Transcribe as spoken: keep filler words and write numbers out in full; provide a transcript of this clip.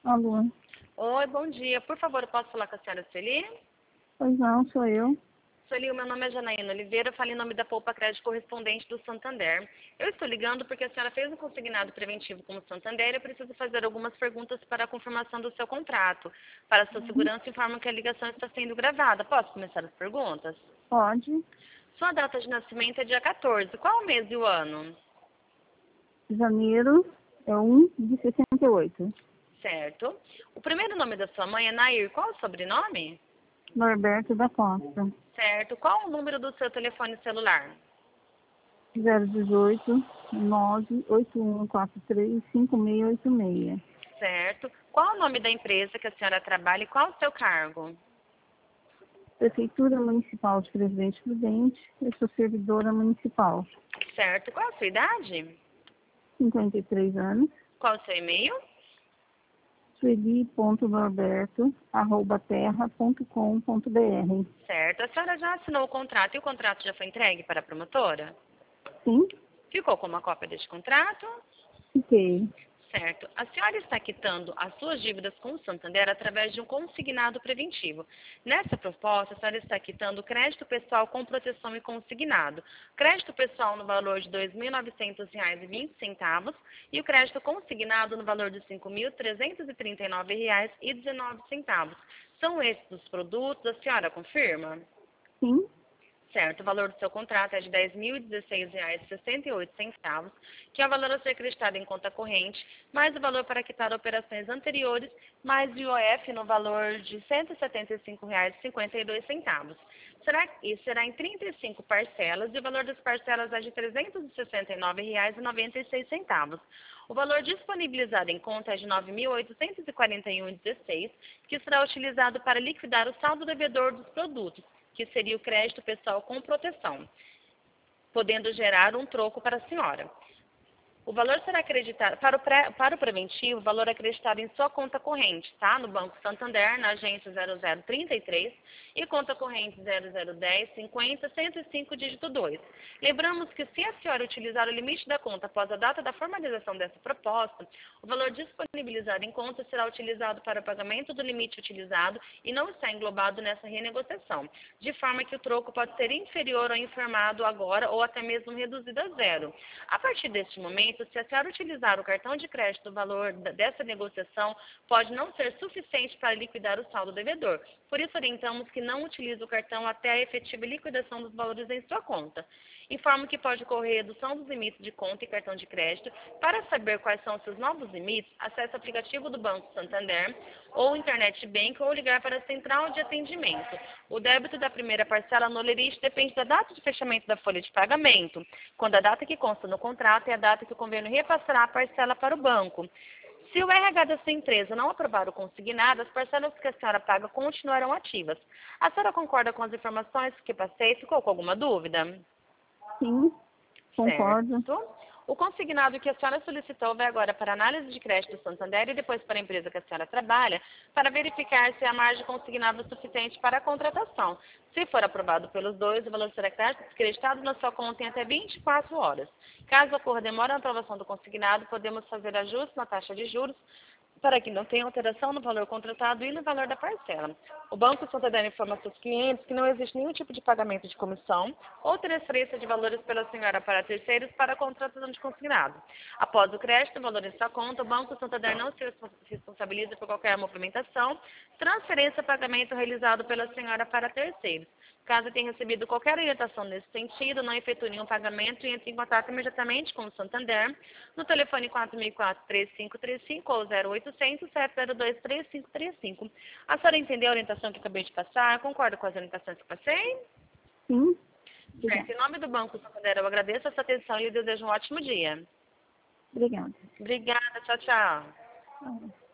Alô? Oi, bom dia. Por favor, eu posso falar com a senhora Sueli? Pois não, sou eu. Sueli, o meu nome é Janaína Oliveira, eu falo em nome da Poupa Crédito Correspondente do Santander. Eu estou ligando porque a senhora fez um consignado preventivo com o Santander e eu preciso fazer algumas perguntas para a confirmação do seu contrato. Para a sua segurança, informo que a ligação está sendo gravada. Posso começar as perguntas? Pode. Sua data de nascimento é dia quatorze. Qual o mês e o ano? Janeiro é um de sessenta e oito. Certo. O primeiro nome da sua mãe é Nair. Qual o sobrenome? Norberto da Costa. Certo. Qual o número do seu telefone celular? zero dezoito, nove oito um quatro três, cinco seis oito seis. Certo. Qual o nome da empresa que a senhora trabalha e qual o seu cargo? Prefeitura Municipal de Presidente Prudente. Eu sou servidora municipal. Certo. Qual a sua idade? cinquenta e três anos. Qual o seu e-mail? sueli ponto norberto arroba terra ponto com ponto br. Certo. A senhora já assinou o contrato e o contrato já foi entregue para a promotora? Sim? Ficou com uma cópia deste contrato? Fiquei. Certo. A senhora está quitando as suas dívidas com o Santander através de um consignado preventivo. Nessa proposta, a senhora está quitando o crédito pessoal com proteção e consignado. Crédito pessoal no valor de dois mil novecentos reais e vinte centavos e o crédito consignado no valor de cinco mil trezentos e trinta e nove reais e dezenove centavos. São esses os produtos, a senhora confirma? Sim? Certo, o valor do seu contrato é de dez mil e dezesseis reais e sessenta e oito centavos, que é o valor a ser acreditado em conta corrente, mais o valor para quitar operações anteriores, mais o I O F no valor de cento e setenta e cinco reais e cinquenta e dois centavos. Será, e será em trinta e cinco parcelas e o valor das parcelas é de trezentos e sessenta e nove reais e noventa e seis centavos. O valor disponibilizado em conta é de nove mil oitocentos e quarenta e um reais e dezesseis centavos, que será utilizado para liquidar o saldo devedor dos produtos, que seria o crédito pessoal com proteção, podendo gerar um troco para a senhora. O valor será acreditado, para o, pré, para o preventivo, o valor é acreditado em sua conta corrente, tá? No Banco Santander, na agência zero zero trinta e três e conta corrente zero zero dez, cinquenta, cento e cinco, dígito dois. Lembramos que se a senhora utilizar o limite da conta após a data da formalização dessa proposta, o valor disponibilizado em conta será utilizado para o pagamento do limite utilizado e não está englobado nessa renegociação, de forma que o troco pode ser inferior ao informado agora ou até mesmo reduzido a zero. A partir deste momento, se a senhora utilizar o cartão de crédito, o valor dessa negociação pode não ser suficiente para liquidar o saldo devedor. Por isso, orientamos que não utilize o cartão até a efetiva liquidação dos valores em sua conta. Informo que pode ocorrer redução dos limites de conta e cartão de crédito. Para saber quais são os seus novos limites, acesse o aplicativo do Banco Santander ou Internet Bank ou ligar para a central de atendimento. O débito da primeira parcela no lerite depende da data de fechamento da folha de pagamento, quando a data que consta no contrato é a data que o convênio repassará a parcela para o banco. Se o R H da sua empresa não aprovar o consignado, as parcelas que a senhora paga continuarão ativas. A senhora concorda com as informações que passei? Ficou com alguma dúvida? Sim, concordo. Certo. O consignado que a senhora solicitou vai agora para a análise de crédito do Santander e depois para a empresa que a senhora trabalha, para verificar se a margem consignada é suficiente para a contratação. Se for aprovado pelos dois, o valor será creditado na sua conta em até vinte e quatro horas. Caso ocorra demora na aprovação do consignado, podemos fazer ajuste na taxa de juros para que não tenha alteração no valor contratado e no valor da parcela. O Banco Santander informa seus clientes que não existe nenhum tipo de pagamento de comissão ou transferência de valores pela senhora para terceiros para a contratação de consignado. Após o crédito, o valor em sua conta, o Banco Santander não se responsabiliza por qualquer movimentação, transferência ou pagamento realizado pela senhora para terceiros. Caso tenha recebido qualquer orientação nesse sentido, não efetue nenhum pagamento e entre em contato imediatamente com o Santander no telefone quatro mil e quatro, três cinco três cinco ou zero oitocentos, sete zero dois, três cinco três cinco. A senhora entendeu a orientação que eu acabei de passar? Concorda com as orientações que eu passei? Sim. Certo. Em nome do Banco Santander, eu agradeço a sua atenção e lhe desejo um ótimo dia. Obrigada. Obrigada. Tchau, tchau.